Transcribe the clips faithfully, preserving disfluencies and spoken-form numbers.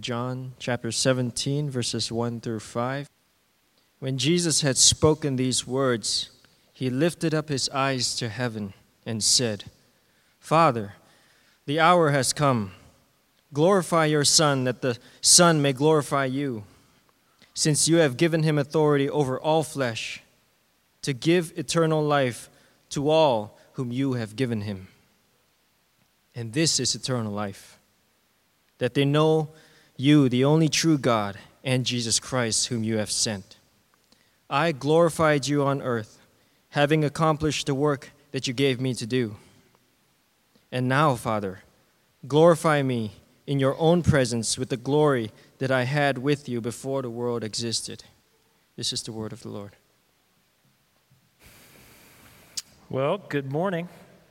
of John, chapter seventeen, verses one through five. When Jesus had spoken these words, he lifted up his eyes to heaven and said, Father, the hour has come. Glorify your Son, that the Son may glorify you, since you have given him authority over all flesh, to give eternal life to all whom you have given him. And this is eternal life, that they know you, the only true God, and Jesus Christ, whom you have sent. I glorified you on earth, having accomplished the work that you gave me to do. And now, Father, glorify me in your own presence with the glory that I had with you before the world existed. This is the word of the Lord. Well, good morning.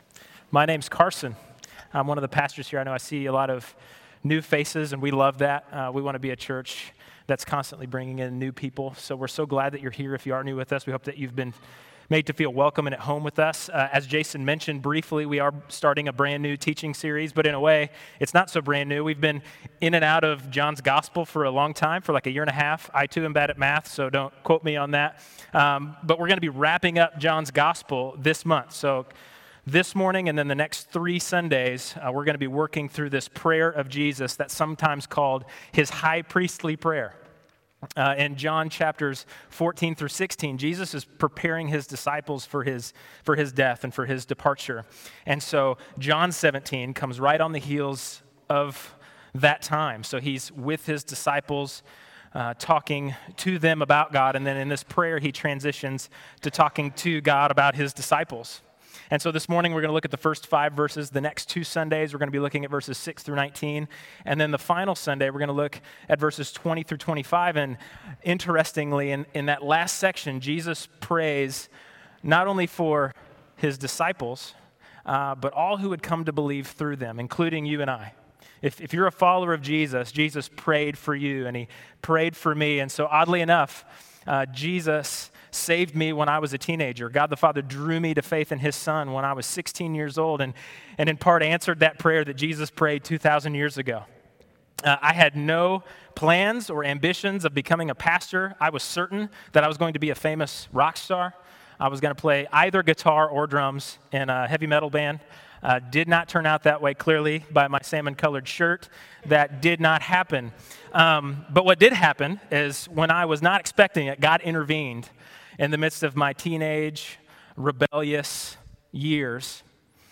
My name's Carson. I'm one of the pastors here. I know I see a lot of new faces, and we love that. Uh, we want to be a church that's constantly bringing in new people. So we're so glad that you're here. If you are new with us, we hope that you've been made to feel welcome and at home with us. Uh, as Jason mentioned briefly, we are starting a brand new teaching series, but in a way, it's not so brand new. We've been in and out of John's Gospel for a long time, for like a year and a half. I, too, am bad at math, so don't quote me on that. Um, but we're going to be wrapping up John's Gospel this month. So this morning and then the next three Sundays, uh, we're going to be working through this prayer of Jesus that's sometimes called his high priestly prayer. Uh, in John chapters fourteen through sixteen, Jesus is preparing his disciples for his for his death and for his departure. And so John seventeen comes right on the heels of that time. So he's with his disciples, uh, talking to them about God. And then in this prayer, he transitions to talking to God about his disciples. And so this morning, we're going to look at the first five verses. The next two Sundays, we're going to be looking at verses six through nineteen. And then the final Sunday, we're going to look at verses twenty through twenty-five. And interestingly, in, in that last section, Jesus prays not only for his disciples, uh, but all who would come to believe through them, including you and I. If, if you're a follower of Jesus, Jesus prayed for you, and he prayed for me. And so oddly enough, uh, Jesus saved me when I was a teenager. God the Father drew me to faith in his Son when I was sixteen years old, and, and in part answered that prayer that Jesus prayed two thousand years ago. Uh, I had no plans or ambitions of becoming a pastor. I was certain that I was going to be a famous rock star. I was going to play either guitar or drums in a heavy metal band. Uh, did not turn out that way, clearly, by my salmon-colored shirt. That did not happen. Um, but what did happen is when I was not expecting it, God intervened in the midst of my teenage, rebellious years.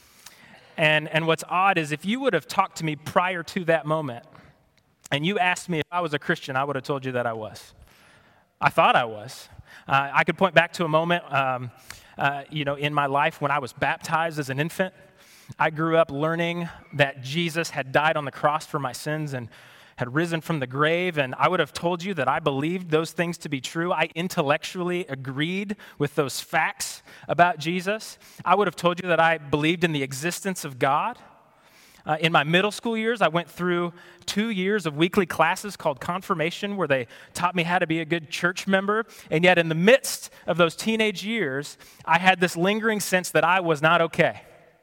And, and what's odd is if you would have talked to me prior to that moment, and you asked me if I was a Christian, I would have told you that I was. I thought I was. Uh, I could point back to a moment, um, uh, you know, in my life when I was baptized as an infant. I grew up learning that Jesus had died on the cross for my sins and had risen from the grave, and I would have told you that I believed those things to be true. I intellectually agreed with those facts about Jesus. I would have told you that I believed in the existence of God. Uh, in my middle school years, I went through two years of weekly classes called confirmation, where they taught me how to be a good church member. And yet in the midst of those teenage years, I had this lingering sense that I was not okay.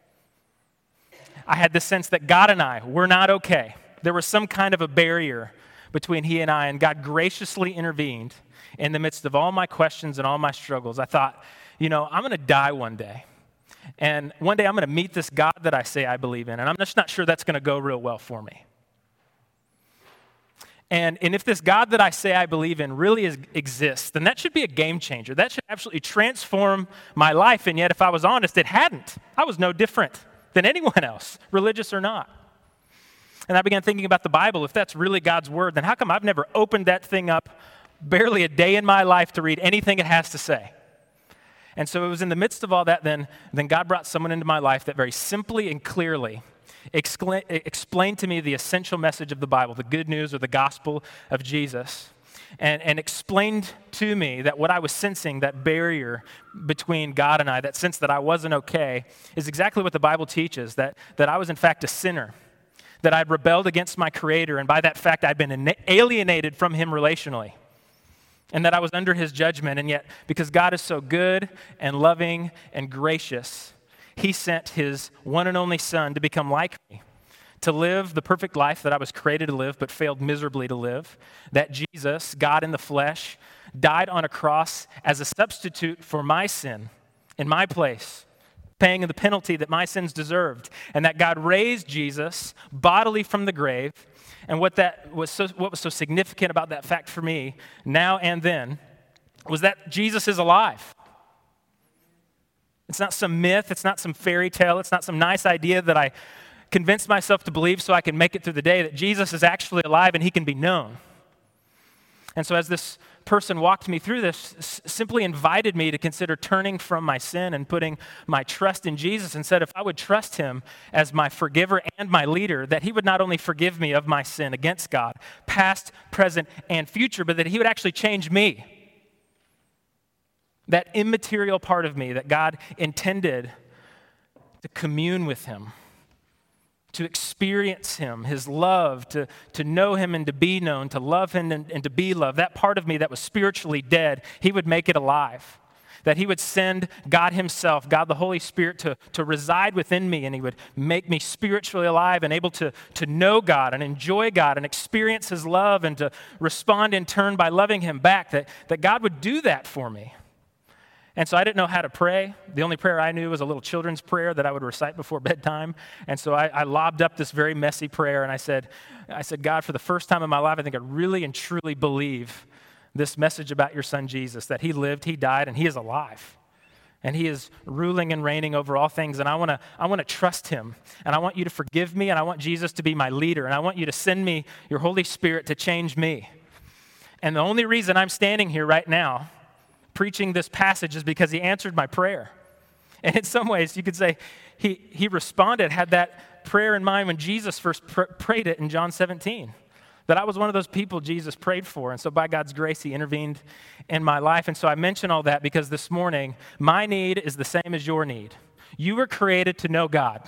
I had this sense that God and I were not okay. There was some kind of a barrier between he and I, and God graciously intervened in the midst of all my questions and all my struggles. I thought, you know, I'm going to die one day, and one day I'm going to meet this God that I say I believe in, and I'm just not sure that's going to go real well for me. And, and if this God that I say I believe in really is, exists, then that should be a game changer. That should absolutely transform my life, and yet if I was honest, it hadn't. I was no different than anyone else, religious or not. And I began thinking about the Bible. If that's really God's word, then how come I've never opened that thing up barely a day in my life to read anything it has to say? And so it was in the midst of all that, then, then God brought someone into my life that very simply and clearly excla- explained to me the essential message of the Bible, the good news or the gospel of Jesus, and, and explained to me that what I was sensing, that barrier between God and I, that sense that I wasn't okay, is exactly what the Bible teaches, that, that I was in fact a sinner, that I'd rebelled against my Creator, and by that fact, I'd been alienated from him relationally, and that I was under his judgment. And yet, because God is so good and loving and gracious, he sent his one and only Son to become like me, to live the perfect life that I was created to live but failed miserably to live, that Jesus, God in the flesh, died on a cross as a substitute for my sin in my place, paying the penalty that my sins deserved, and that God raised Jesus bodily from the grave. And what that was so, what was so significant about that fact for me now and then was that Jesus is alive. It's not some myth, it's not some fairy tale, it's not some nice idea that I convinced myself to believe so I can make it through the day, that Jesus is actually alive and he can be known. And so as this person walked me through this, s- simply invited me to consider turning from my sin and putting my trust in Jesus, and said if I would trust him as my forgiver and my leader, that he would not only forgive me of my sin against God, past, present, and future, but that he would actually change me. That immaterial part of me that God intended to commune with him, to experience him, his love, to, to know him and to be known, to love him and, and to be loved, that part of me that was spiritually dead, he would make it alive. That he would send God himself, God the Holy Spirit, to, to reside within me, and he would make me spiritually alive and able to, to know God and enjoy God and experience his love and to respond in turn by loving him back, that, that God would do that for me. And so I didn't know how to pray. The only prayer I knew was a little children's prayer that I would recite before bedtime. And so I, I lobbed up this very messy prayer, and I said, I said, God, for the first time in my life, I think I really and truly believe this message about your son Jesus, that he lived, he died, and he is alive. And he is ruling and reigning over all things. And I want to I want to trust him. And I want you to forgive me, and I want Jesus to be my leader. And I want you to send me your Holy Spirit to change me. And the only reason I'm standing here right now preaching this passage is because he answered my prayer. And in some ways, you could say he, he responded, had that prayer in mind when Jesus first pr- prayed it in John seventeen, that I was one of those people Jesus prayed for. And so by God's grace, he intervened in my life. And so I mention all that because this morning, my need is the same as your need. You were created to know God,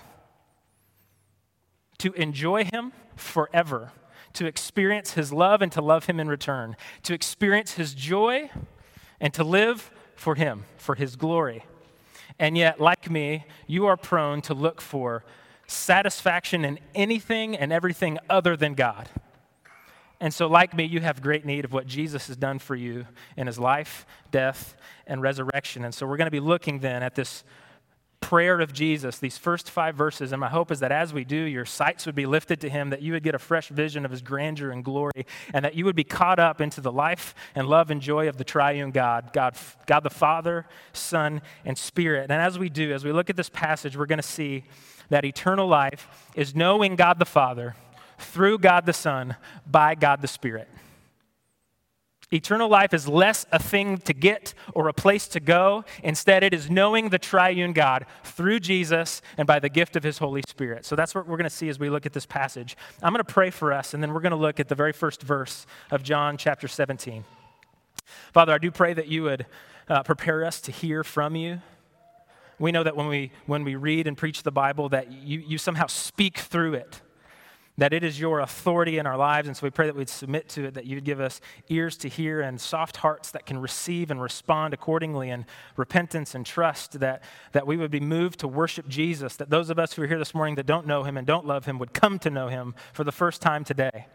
to enjoy him forever, to experience his love and to love him in return, to experience his joy and to live for him, for his glory. And yet, like me, you are prone to look for satisfaction in anything and everything other than God. And so, like me, you have great need of what Jesus has done for you in his life, death, and resurrection. And so we're going to be looking then at this prayer of Jesus, these first five verses, and my hope is that as we do, your sights would be lifted to him, that you would get a fresh vision of his grandeur and glory, and that you would be caught up into the life and love and joy of the triune God, God, God the Father, Son, and Spirit. And as we do, as we look at this passage, we're going to see that eternal life is knowing God the Father through God the Son by God the Spirit. Eternal life is less a thing to get or a place to go. Instead, it is knowing the triune God through Jesus and by the gift of his Holy Spirit. So that's what we're going to see as we look at this passage. I'm going to pray for us, and then we're going to look at the very first verse of John chapter seventeen. Father, I do pray that you would uh, prepare us to hear from you. We know that when we when we read and preach the Bible, that you, you somehow speak through it, that it is your authority in our lives, and so we pray that we'd submit to it, that you'd give us ears to hear and soft hearts that can receive and respond accordingly, and repentance and trust, that, that we would be moved to worship Jesus, that those of us who are here this morning that don't know him and don't love him would come to know him for the first time today.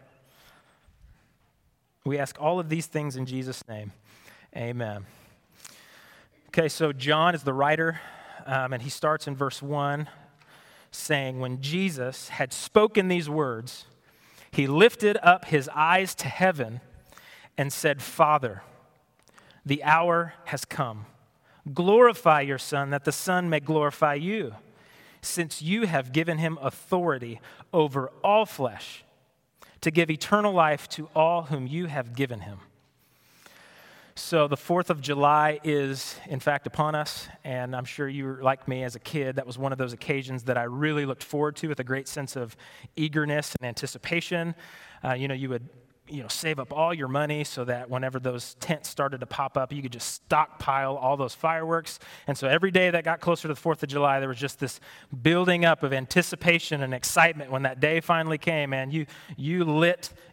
We ask all of these things in Jesus' name. Amen. Okay, so John is the writer, um, and he starts in verse one, saying, when Jesus had spoken these words, he lifted up his eyes to heaven and said, Father, the hour has come. Glorify your Son, that the Son may glorify you, since you have given him authority over all flesh, to give eternal life to all whom you have given him. So the fourth of July is, in fact, upon us, and I'm sure you were like me as a kid. That was one of those occasions that I really looked forward to with a great sense of eagerness and anticipation. Uh, you know, you would you know, save up all your money so that whenever those tents started to pop up, you could just stockpile all those fireworks. And so every day that got closer to the fourth of July, there was just this building up of anticipation and excitement when that day finally came, and you, you lit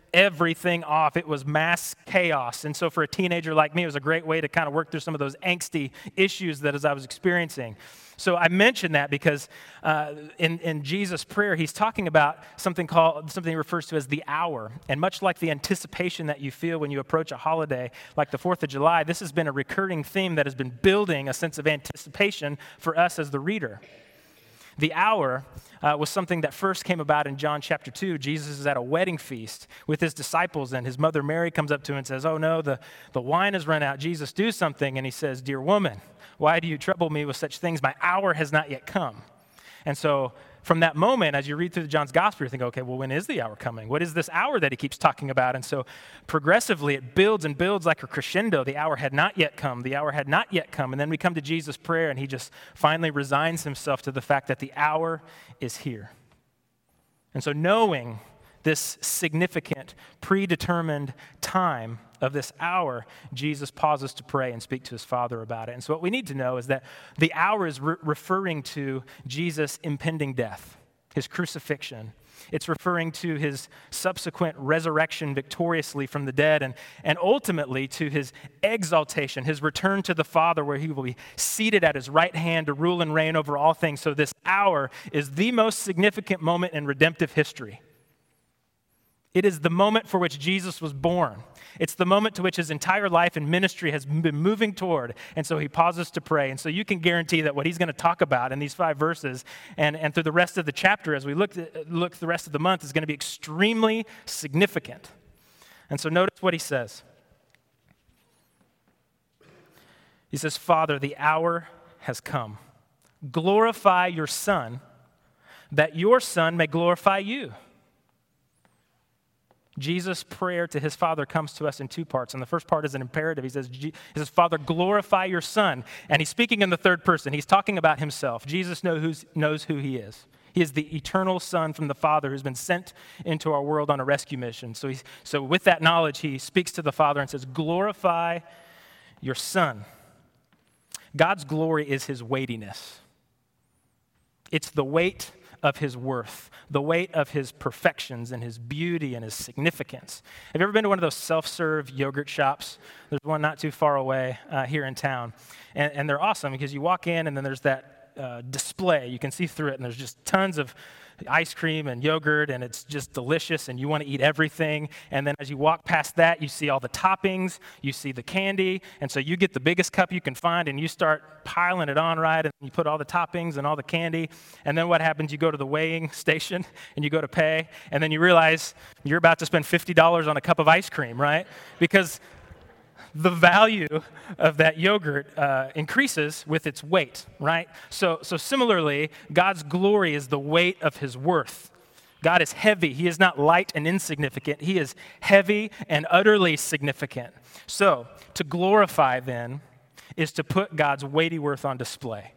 everything off. It was mass chaos. And so for a teenager like me, it was a great way to kind of work through some of those angsty issues that as I was experiencing. So I mention that because uh, in, in Jesus' prayer, he's talking about something called, something he refers to as the hour. And much like the anticipation that you feel when you approach a holiday like the fourth of July, this has been a recurring theme that has been building a sense of anticipation for us as the reader. The hour uh, was something that first came about in John chapter two. Jesus is at a wedding feast with his disciples, and his mother Mary comes up to him and says, oh no, the, the wine has run out. Jesus, do something. And he says, dear woman, why do you trouble me with such things? My hour has not yet come. And so from that moment, as you read through John's gospel, you think, okay, well, when is the hour coming? What is this hour that he keeps talking about? And so progressively, it builds and builds like a crescendo. The hour had not yet come. The hour had not yet come. And then we come to Jesus' prayer, and he just finally resigns himself to the fact that the hour is here. And so knowing this significant, predetermined time of this hour, Jesus pauses to pray and speak to his Father about it. And so what we need to know is that the hour is re- referring to Jesus' impending death, his crucifixion. It's referring to his subsequent resurrection victoriously from the dead, and, and ultimately to his exaltation, his return to the Father, where he will be seated at his right hand to rule and reign over all things. So this hour is the most significant moment in redemptive history. It is the moment for which Jesus was born. It's the moment to which his entire life and ministry has been moving toward. And so he pauses to pray. And so you can guarantee that what he's going to talk about in these five verses and, and through the rest of the chapter as we look, look the rest of the month is going to be extremely significant. And so notice what he says. He says, Father, the hour has come. Glorify your Son, that your Son may glorify you. Jesus' prayer to his Father comes to us in two parts. And the first part is an imperative. He says, he says, Father, glorify your Son. And he's speaking in the third person. He's talking about himself. Jesus knows, who's, knows who he is. He is the eternal Son from the Father who's been sent into our world on a rescue mission. So, he's, so with that knowledge, he speaks to the Father and says, glorify your Son. God's glory is his weightiness. It's the weight of his worth, the weight of his perfections and his beauty and his significance. Have you ever been to one of those self-serve yogurt shops? There's one not too far away uh, here in town. And, and they're awesome because you walk in and then there's that uh, display. You can see through it and there's just tons of ice cream and yogurt, and it's just delicious, and you want to eat everything. And then as you walk past that, you see all the toppings, you see the candy, and so you get the biggest cup you can find, and you start piling it on right, and you put all the toppings and all the candy. And then what happens? You go to the weighing station, and you go to pay, and then you realize you're about to spend fifty dollars on a cup of ice cream, right? Because the value of that yogurt uh, increases with its weight, right? So, so similarly, God's glory is the weight of his worth. God is heavy. He is not light and insignificant. He is heavy and utterly significant. So, to glorify then is to put God's weighty worth on display.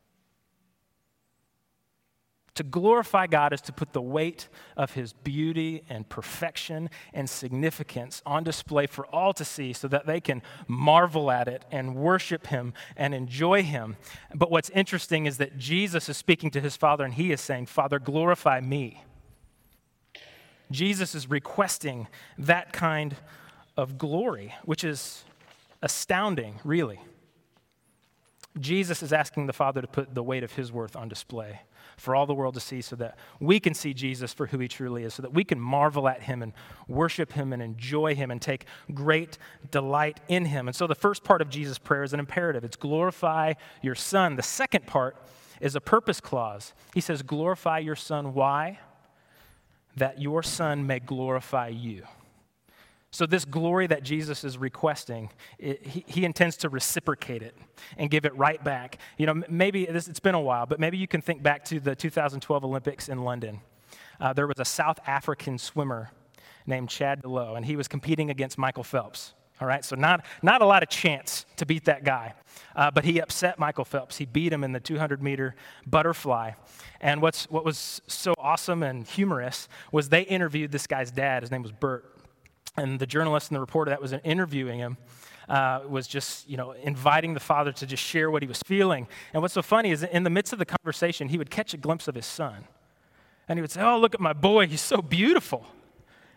To glorify God is to put the weight of his beauty and perfection and significance on display for all to see so that they can marvel at it and worship him and enjoy him. But what's interesting is that Jesus is speaking to his Father, and he is saying, Father, glorify me. Jesus is requesting that kind of glory, which is astounding, really. Jesus is asking the Father to put the weight of his worth on display for all the world to see so that we can see Jesus for who he truly is, so that we can marvel at him and worship him and enjoy him and take great delight in him. And so the first part of Jesus' prayer is an imperative. It's glorify your Son. The second part is a purpose clause. He says, glorify your Son. Why? That your Son may glorify you. So this glory that Jesus is requesting, it, he, he intends to reciprocate it and give it right back. You know, maybe this, it's been a while, but maybe you can think back to the two thousand twelve Olympics in London. Uh, there was a South African swimmer named Chad DeLow, and he was competing against Michael Phelps. All right, so not, not a lot of chance to beat that guy. Uh, but he upset Michael Phelps. He beat him in the two hundred meter butterfly. And what's what was so awesome and humorous was they interviewed this guy's dad. His name was Bert. And the journalist and the reporter that was interviewing him uh, was just, you know, inviting the father to just share what he was feeling. And what's so funny is in the midst of the conversation, he would catch a glimpse of his son. And he would say, oh, look at my boy. He's so beautiful.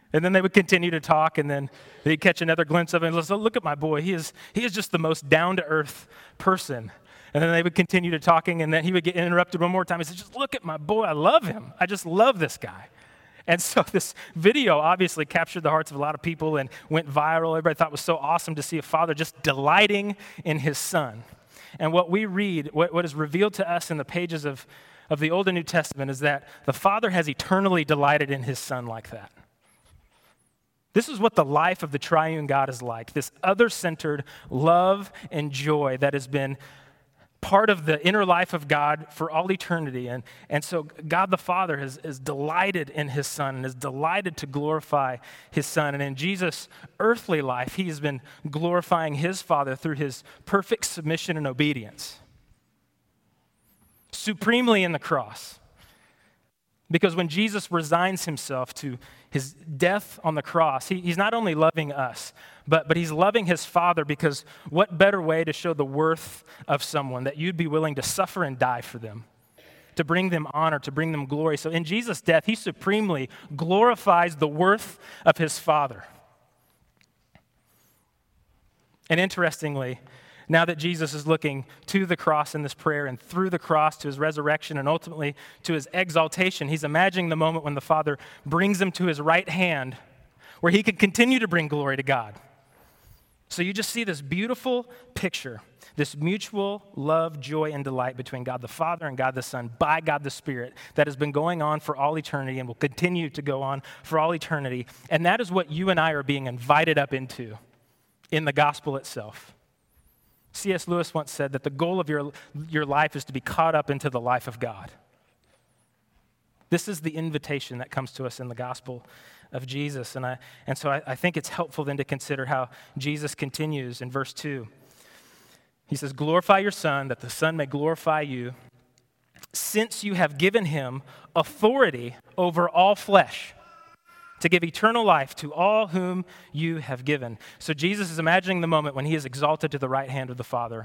And then they would continue to talk, and then they'd catch another glimpse of him. And say, look at my boy. He is, he is just the most down-to-earth person. And then they would continue to talking, and then he would get interrupted one more time. He said, just look at my boy. I love him. I just love this guy. And so this video obviously captured the hearts of a lot of people and went viral. Everybody thought it was so awesome to see a father just delighting in his son. And what we read, what, what is revealed to us in the pages of, of the Old and New Testament is that the Father has eternally delighted in his Son like that. This is what the life of the triune God is like, this other-centered love and joy that has been part of the inner life of God for all eternity. And, and so God the Father has, is delighted in his Son and is delighted to glorify his Son. And in Jesus' earthly life, he has been glorifying his Father through his perfect submission and obedience, supremely in the cross. Because when Jesus resigns himself to his death on the cross, he, he's not only loving us, but, but he's loving his Father, because what better way to show the worth of someone that you'd be willing to suffer and die for them, to bring them honor, to bring them glory. So in Jesus' death, he supremely glorifies the worth of his Father. And interestingly, now that Jesus is looking to the cross in this prayer and through the cross to his resurrection and ultimately to his exaltation, he's imagining the moment when the Father brings him to his right hand where he can continue to bring glory to God. So you just see this beautiful picture, this mutual love, joy, and delight between God the Father and God the Son by God the Spirit that has been going on for all eternity and will continue to go on for all eternity. And that is what you and I are being invited up into in the gospel itself. C S Lewis once said that the goal of your, your life is to be caught up into the life of God. This is the invitation that comes to us in the gospel of Jesus. And, I, and so I, I think it's helpful then to consider how Jesus continues in verse two. He says, glorify your Son, that the Son may glorify you, since you have given him authority over all flesh, to give eternal life to all whom you have given. So Jesus is imagining the moment when he is exalted to the right hand of the Father.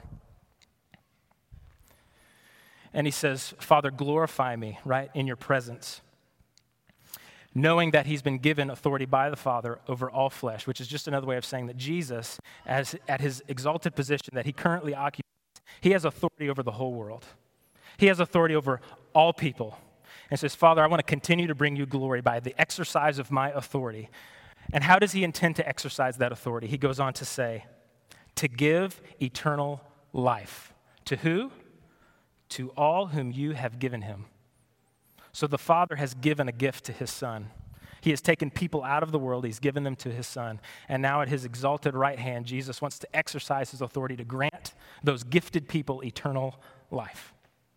And he says, Father, glorify me, right, in your presence, knowing that he's been given authority by the Father over all flesh, which is just another way of saying that Jesus, as at his exalted position that he currently occupies, he has authority over the whole world. He has authority over all people. And says, Father, I want to continue to bring you glory by the exercise of my authority. And how does he intend to exercise that authority? He goes on to say, to give eternal life. To who? To all whom you have given him. So the Father has given a gift to his Son. He has taken people out of the world. He's given them to his Son. And now at his exalted right hand, Jesus wants to exercise his authority to grant those gifted people eternal life.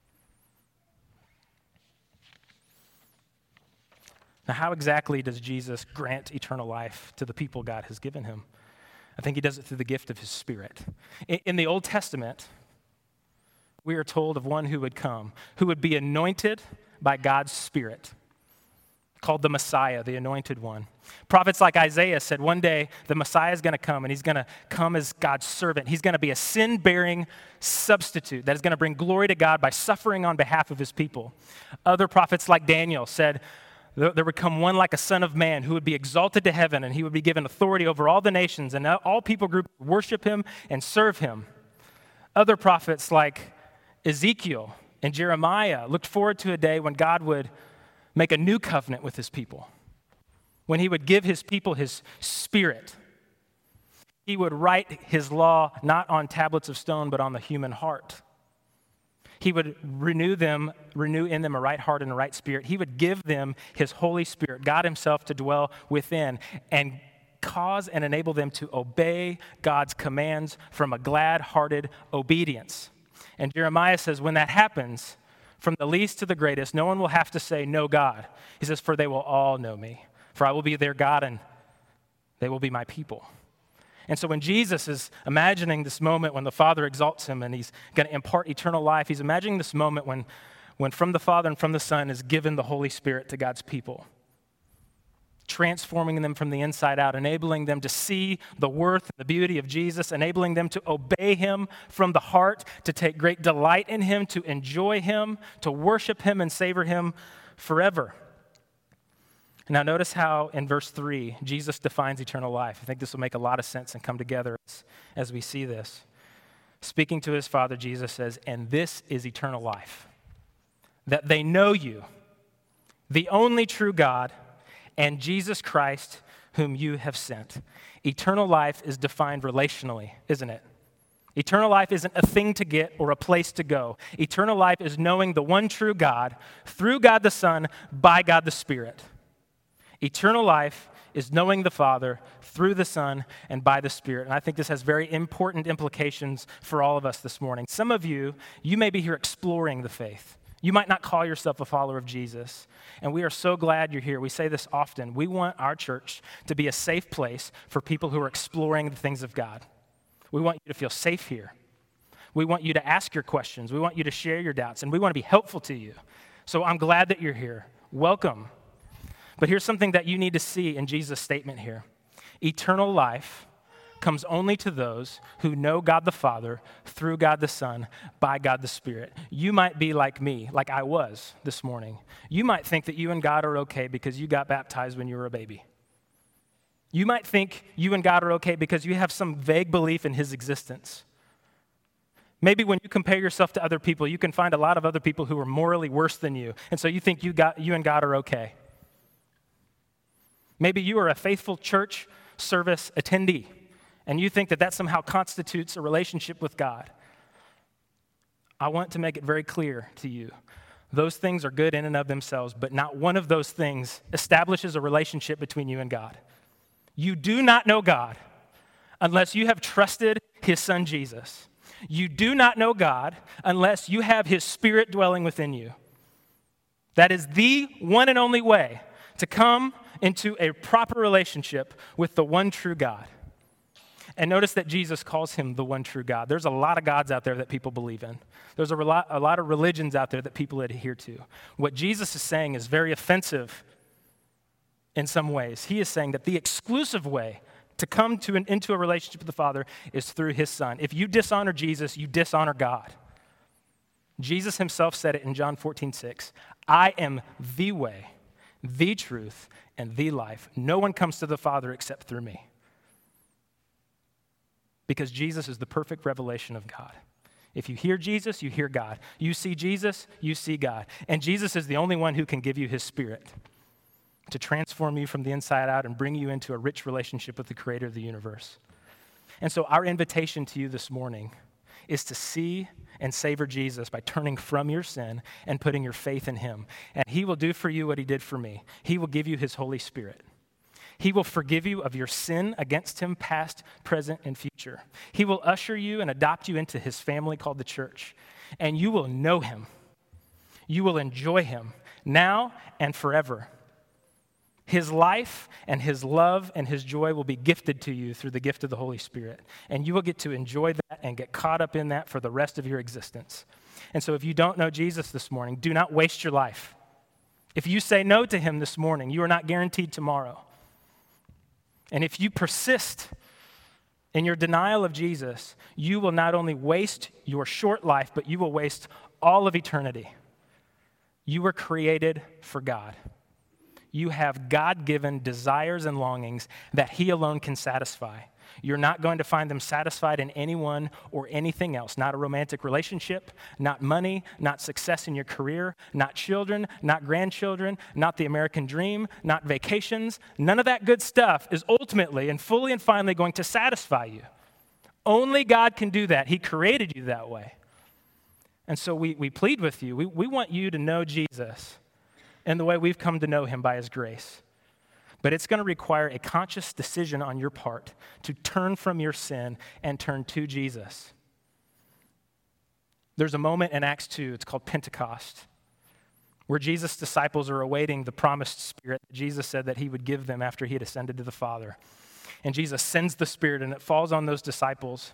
Now, how exactly does Jesus grant eternal life to the people God has given him? I think he does it through the gift of his Spirit. In, in the Old Testament, we are told of one who would come, who would be anointed by God's Spirit, called the Messiah, the anointed one. Prophets like Isaiah said one day the Messiah is going to come, and he's going to come as God's servant. He's going to be a sin-bearing substitute that is going to bring glory to God by suffering on behalf of his people. Other prophets like Daniel said, there would come one like a son of man who would be exalted to heaven, and he would be given authority over all the nations, and all people groups would worship him and serve him. Other prophets like Ezekiel and Jeremiah looked forward to a day when God would make a new covenant with his people, when he would give his people his Spirit. He would write his law not on tablets of stone, but on the human heart. He would renew them, renew in them a right heart and a right spirit. He would give them his Holy Spirit, God himself, to dwell within and cause and enable them to obey God's commands from a glad-hearted obedience. And Jeremiah says, when that happens, from the least to the greatest, no one will have to say, "No God." He says, for they will all know me, for I will be their God and they will be my people. And so when Jesus is imagining this moment when the Father exalts him and he's going to impart eternal life, he's imagining this moment when, when from the Father and from the Son is given the Holy Spirit to God's people, transforming them from the inside out, enabling them to see the worth and the beauty of Jesus, enabling them to obey him from the heart, to take great delight in him, to enjoy him, to worship him and savor him forever. Now notice how in verse three, Jesus defines eternal life. I think this will make a lot of sense and come together as, as we see this. Speaking to his Father, Jesus says, "And this is eternal life, that they know you, the only true God, and Jesus Christ, whom you have sent." Eternal life is defined relationally, isn't it? Eternal life isn't a thing to get or a place to go. Eternal life is knowing the one true God, through God the Son, by God the Spirit. Eternal life is knowing the Father through the Son and by the Spirit. And I think this has very important implications for all of us this morning. Some of you, you may be here exploring the faith. You might not call yourself a follower of Jesus. And we are so glad you're here. We say this often. We want our church to be a safe place for people who are exploring the things of God. We want you to feel safe here. We want you to ask your questions. We want you to share your doubts. And we want to be helpful to you. So I'm glad that you're here. Welcome. But here's something that you need to see in Jesus' statement here. Eternal life comes only to those who know God the Father through God the Son, by God the Spirit. You might be like me, like I was this morning. You might think that you and God are okay because you got baptized when you were a baby. You might think you and God are okay because you have some vague belief in his existence. Maybe when you compare yourself to other people, you can find a lot of other people who are morally worse than you, and so you think you got you and God are okay. Maybe you are a faithful church service attendee, and you think that that somehow constitutes a relationship with God. I want to make it very clear to you. Those things are good in and of themselves, but not one of those things establishes a relationship between you and God. You do not know God unless you have trusted his Son Jesus. You do not know God unless you have his Spirit dwelling within you. That is the one and only way to come into a proper relationship with the one true God. And notice that Jesus calls him the one true God. There's a lot of gods out there that people believe in. There's a lot, a lot of religions out there that people adhere to. What Jesus is saying is very offensive in some ways. He is saying that the exclusive way to come to an, into a relationship with the Father is through his Son. If you dishonor Jesus, you dishonor God. Jesus himself said it in John fourteen six. "I am the way, the truth, and the life. No one comes to the Father except through me." Because Jesus is the perfect revelation of God. If you hear Jesus, you hear God. You see Jesus, you see God. And Jesus is the only one who can give you his Spirit to transform you from the inside out and bring you into a rich relationship with the creator of the universe. And so our invitation to you this morning is to see and savor Jesus by turning from your sin and putting your faith in him. And he will do for you what he did for me. He will give you his Holy Spirit. He will forgive you of your sin against him, past, present, and future. He will usher you and adopt you into his family called the church. And you will know him. You will enjoy him now and forever. His life and his love and his joy will be gifted to you through the gift of the Holy Spirit. And you will get to enjoy that and get caught up in that for the rest of your existence. And so if you don't know Jesus this morning, do not waste your life. If you say no to him this morning, you are not guaranteed tomorrow. And if you persist in your denial of Jesus, you will not only waste your short life, but you will waste all of eternity. You were created for God. You have God-given desires and longings that he alone can satisfy. You're not going to find them satisfied in anyone or anything else. Not a romantic relationship, not money, not success in your career, not children, not grandchildren, not the American dream, not vacations. None of that good stuff is ultimately and fully and finally going to satisfy you. Only God can do that. He created you that way. And so we, we plead with you. We, we want you to know Jesus in the way we've come to know him by his grace. But it's going to require a conscious decision on your part to turn from your sin and turn to Jesus. There's a moment in Acts two, it's called Pentecost, where Jesus' disciples are awaiting the promised Spirit that Jesus said that he would give them after he had ascended to the Father. And Jesus sends the Spirit, and it falls on those disciples.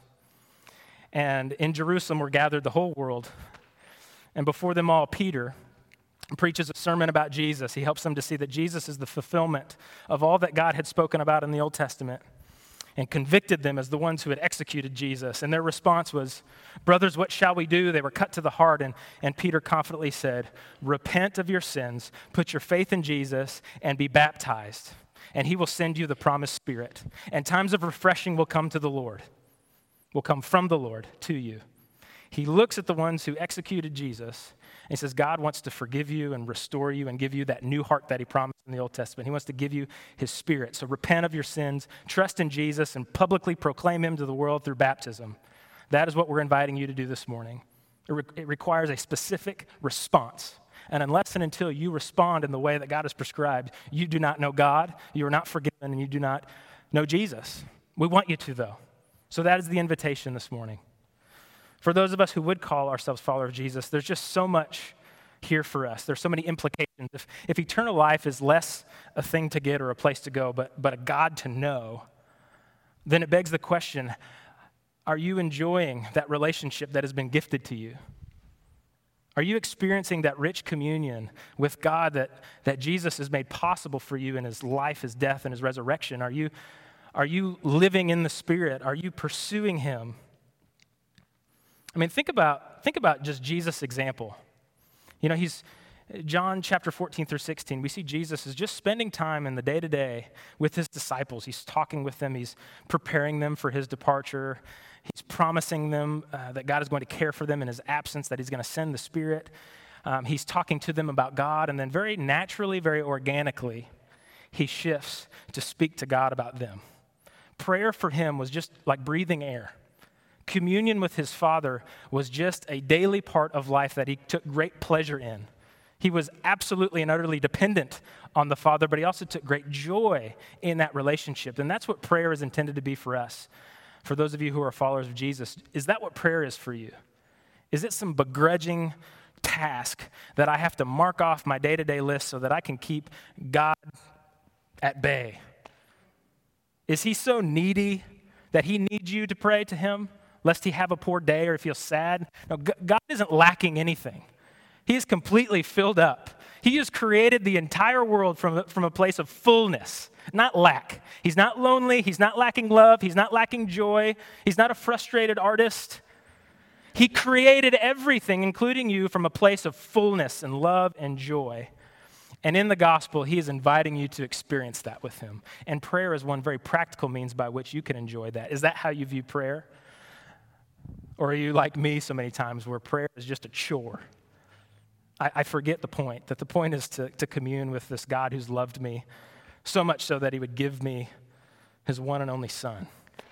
And in Jerusalem were gathered the whole world. And before them all, Peter preaches a sermon about Jesus. He helps them to see that Jesus is the fulfillment of all that God had spoken about in the Old Testament. and convicted them as the ones who had executed Jesus. And their response was, "Brothers, what shall we do?" They were cut to the heart, and, and Peter confidently said, "Repent of your sins, put your faith in Jesus, and be baptized, and he will send you the promised Spirit. And times of refreshing will come to the Lord, will come from the Lord to you." He looks at the ones who executed Jesus, and he says, God wants to forgive you and restore you and give you that new heart that he promised in the Old Testament. He wants to give you his Spirit. So repent of your sins, trust in Jesus, and publicly proclaim him to the world through baptism. That is what we're inviting you to do this morning. It, re- it requires a specific response. And unless and until you respond in the way that God has prescribed, you do not know God, you are not forgiven, and you do not know Jesus. We want you to, though. So that is the invitation this morning. For those of us who would call ourselves followers of Jesus, there's just so much here for us. There's so many implications. If, if eternal life is less a thing to get or a place to go, but, but a God to know, then it begs the question, are you enjoying that relationship that has been gifted to you? Are you experiencing that rich communion with God that, that Jesus has made possible for you in his life, his death, and his resurrection? Are you, are you living in the Spirit? Are you pursuing him? I mean, think about, think about just Jesus' example. You know, he's, John chapter fourteen through sixteen, we see Jesus is just spending time in the day-to-day with his disciples. He's talking with them. He's preparing them for his departure. He's promising them uh, that God is going to care for them in his absence, that he's going to send the Spirit. Um, he's talking to them about God, and then very naturally, very organically, he shifts to speak to God about them. Prayer for him was just like breathing air. Communion with his Father was just a daily part of life that he took great pleasure in. He was absolutely and utterly dependent on the Father, but he also took great joy in that relationship. And that's what prayer is intended to be for us. For those of you who are followers of Jesus, is that what prayer is for you? Is it some begrudging task that I have to mark off my day-to-day list so that I can keep God at bay? Is he so needy that he needs you to pray to him, lest he have a poor day or feel sad? No, God isn't lacking anything. He is completely filled up. He has created the entire world from, from a place of fullness, not lack. He's not lonely. He's not lacking love. He's not lacking joy. He's not a frustrated artist. He created everything, including you, from a place of fullness and love and joy. And in the gospel, he is inviting you to experience that with him. And prayer is one very practical means by which you can enjoy that. Is that how you view prayer? Or are you like me so many times where prayer is just a chore? I, I forget the point, that the point is to, to commune with this God who's loved me so much so that he would give me his one and only Son.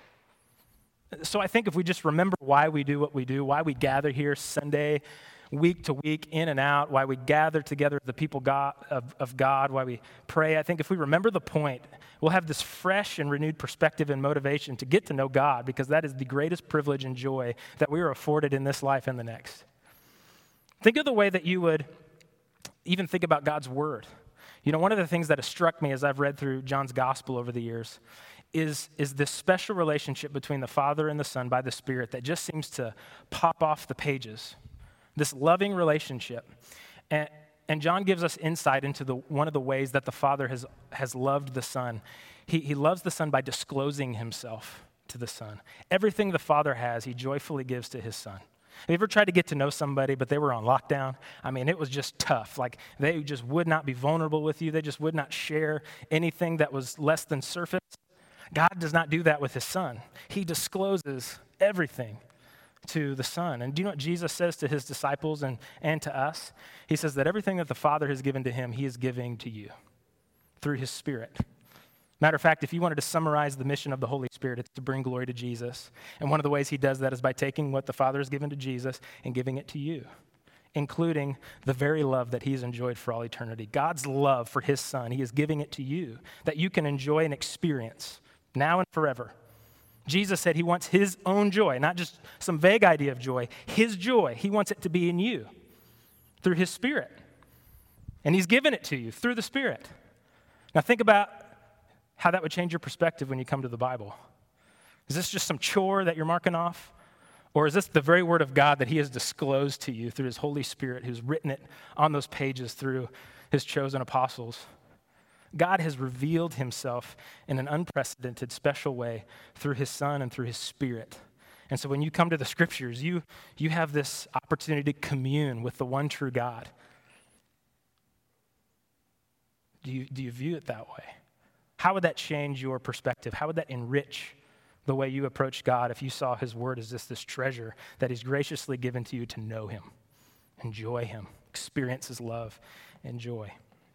So I think if we just remember why we do what we do, why we gather here Sunday, week to week, in and out, why we gather together the people God, of, of God, why we pray, I think if we remember the point, we'll have this fresh and renewed perspective and motivation to get to know God, because that is the greatest privilege and joy that we are afforded in this life and the next. Think of the way that you would even think about God's word. You know, one of the things that has struck me as I've read through John's gospel over the years is, is this special relationship between the Father and the Son by the Spirit that just seems to pop off the pages. This loving relationship. And, and John gives us insight into the, one of the ways that the Father has, has loved the Son. He, he loves the Son by disclosing himself to the Son. Everything the Father has, he joyfully gives to his Son. Have you ever tried to get to know somebody, but they were on lockdown? I mean, it was just tough. Like, they just would not be vulnerable with you. They just would not share anything that was less than surface. God does not do that with his Son. He discloses everything to the Son. And do you know what Jesus says to his disciples and, and to us? He says that everything that the Father has given to him, he is giving to you through his Spirit. Matter of fact, if you wanted to summarize the mission of the Holy Spirit, it's to bring glory to Jesus. And one of the ways he does that is by taking what the Father has given to Jesus and giving it to you, including the very love that he's enjoyed for all eternity. God's love for his Son, he is giving it to you that you can enjoy and experience now and forever. Jesus said he wants his own joy, not just some vague idea of joy. His joy, he wants it to be in you through his Spirit. And he's given it to you through the Spirit. Now think about how that would change your perspective when you come to the Bible. Is this just some chore that you're marking off? Or is this the very word of God that he has disclosed to you through his Holy Spirit, who's written it on those pages through his chosen apostles? God has revealed himself in an unprecedented, special way through his Son and through his Spirit. And so when you come to the scriptures, you, you have this opportunity to commune with the one true God. Do you, do you view it that way? How would that change your perspective? How would that enrich the way you approach God if you saw his word as this, this treasure that he's graciously given to you to know him, enjoy him, experience his love and joy?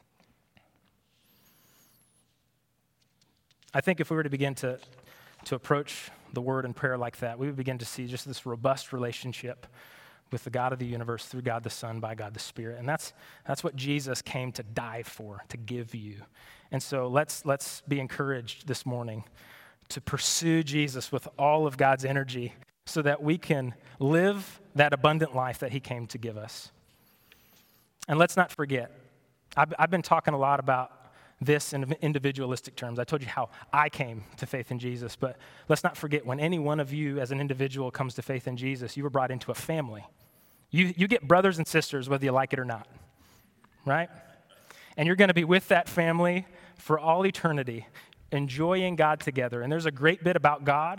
I think if we were to begin to, to approach the word and prayer like that, we would begin to see just this robust relationship with the God of the universe through God the Son, by God the Spirit. And that's that's what Jesus came to die for, to give you. And so let's let's be encouraged this morning to pursue Jesus with all of God's energy so that we can live that abundant life that he came to give us. And let's not forget, I've, I've been talking a lot about this in individualistic terms. I told you how I came to faith in Jesus, but let's not forget when any one of you as an individual comes to faith in Jesus, you were brought into a family. You, you get brothers and sisters whether you like it or not, right? And you're going to be with that family for all eternity, enjoying God together. And there's a great bit about God,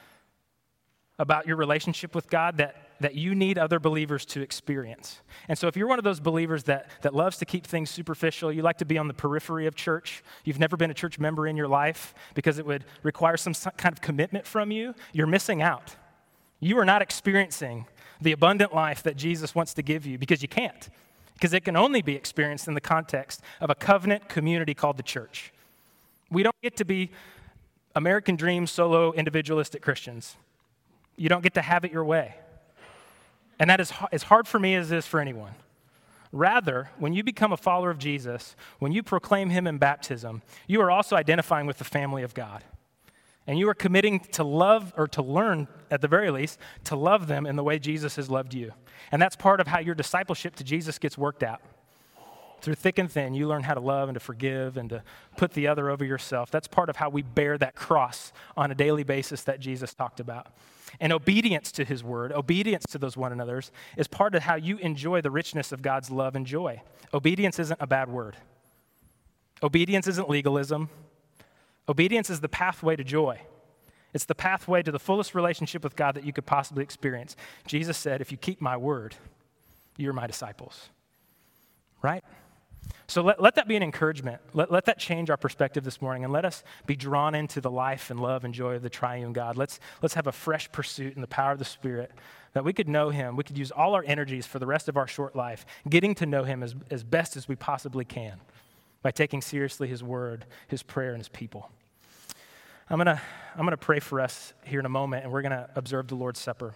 about your relationship with God that, that you need other believers to experience. And so if you're one of those believers that, that loves to keep things superficial, you like to be on the periphery of church, you've never been a church member in your life because it would require some kind of commitment from you, you're missing out. You are not experiencing the abundant life that Jesus wants to give you because you can't, because it can only be experienced in the context of a covenant community called the church. We don't get to be American dream, solo, individualistic Christians. You don't get to have it your way. And that is as hard for me as it is for anyone. Rather, when you become a follower of Jesus, when you proclaim him in baptism, you are also identifying with the family of God. And you are committing to love, or to learn, at the very least, to love them in the way Jesus has loved you. And that's part of how your discipleship to Jesus gets worked out. Through thick and thin, you learn how to love and to forgive and to put the other over yourself. That's part of how we bear that cross on a daily basis that Jesus talked about. And obedience to his word, obedience to those one another's, is part of how you enjoy the richness of God's love and joy. Obedience isn't a bad word. Obedience isn't legalism. Obedience is the pathway to joy. It's the pathway to the fullest relationship with God that you could possibly experience. Jesus said, if you keep my word, you're my disciples. Right? So let, let that be an encouragement. Let, let that change our perspective this morning, and let us be drawn into the life and love and joy of the triune God. Let's, let's have a fresh pursuit in the power of the Spirit, that we could know him. We could use all our energies for the rest of our short life, getting to know him as, as best as we possibly can by taking seriously his word, his prayer, and his people. I'm going to I'm gonna pray for us here in a moment, and we're going to observe the Lord's Supper.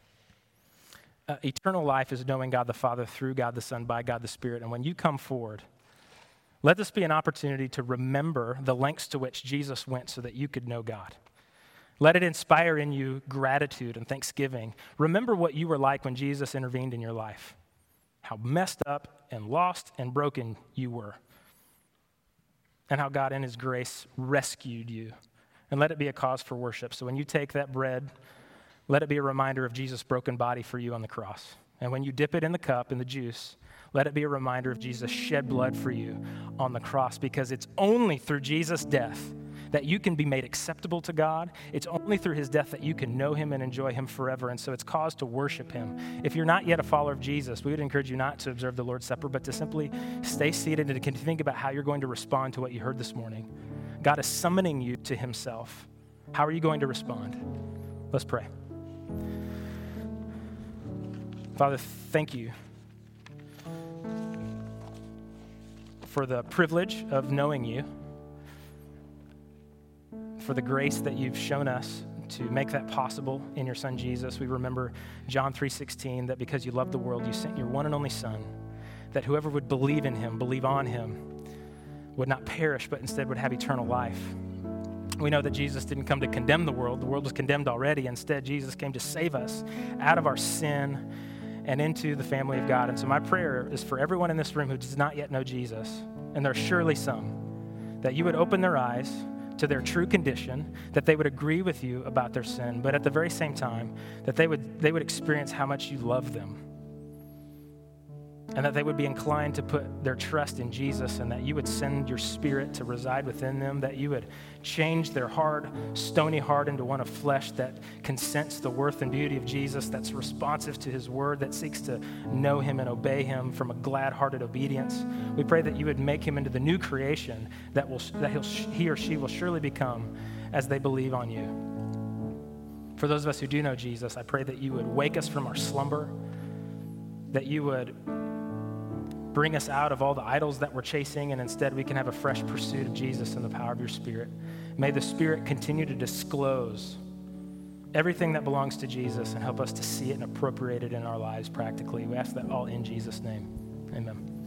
Uh, eternal life is knowing God the Father through God the Son, by God the Spirit. And when you come forward, let this be an opportunity to remember the lengths to which Jesus went so that you could know God. Let it inspire in you gratitude and thanksgiving. Remember what you were like when Jesus intervened in your life, how messed up and lost and broken you were, and how God in his grace rescued you. And let it be a cause for worship. So when you take that bread, let it be a reminder of Jesus' broken body for you on the cross. And when you dip it in the cup, in the juice, let it be a reminder of Jesus' shed blood for you on the cross, because it's only through Jesus' death that you can be made acceptable to God. It's only through his death that you can know him and enjoy him forever. And so it's cause to worship him. If you're not yet a follower of Jesus, we would encourage you not to observe the Lord's Supper, but to simply stay seated and to think about how you're going to respond to what you heard this morning. God is summoning you to himself. How are you going to respond? Let's pray. Father, thank you for the privilege of knowing you, for the grace that you've shown us to make that possible in your Son, Jesus. We remember John three sixteen, that because you loved the world, you sent your one and only Son, that whoever would believe in him, believe on him, would not perish, but instead would have eternal life. We know that Jesus didn't come to condemn the world. The world was condemned already. Instead, Jesus came to save us out of our sin and into the family of God. And so my prayer is for everyone in this room who does not yet know Jesus, and there are surely some, that you would open their eyes to their true condition, that they would agree with you about their sin, but at the very same time, that they would they would experience how much you love them. and that they would be inclined to put their trust in Jesus, and that you would send your Spirit to reside within them, that you would change their hard, stony heart into one of flesh that can sense the worth and beauty of Jesus, that's responsive to his word, that seeks to know him and obey him from a glad-hearted obedience. We pray that you would make him into the new creation that will that he'll, he or she will surely become as they believe on you. For those of us who do know Jesus, I pray that you would wake us from our slumber, that you would bring us out of all the idols that we're chasing, and instead we can have a fresh pursuit of Jesus and the power of your Spirit. May the Spirit continue to disclose everything that belongs to Jesus and help us to see it and appropriate it in our lives practically. We ask that all in Jesus' name. Amen.